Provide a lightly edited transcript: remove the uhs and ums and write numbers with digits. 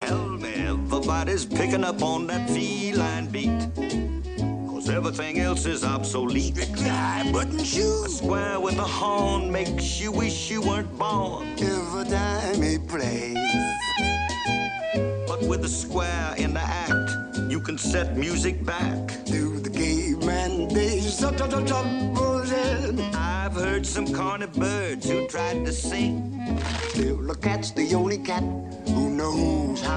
Tell me everybody's picking up on that feline beat, 'cause everything else is obsolete. Strictly high button A shoes. square with a horn makes you wish you weren't born. Every time he plays. But with a square in the act, you can set music back To the caveman days. I've heard some corny birds who tried to sing. Still, the cat's the only cat who knows how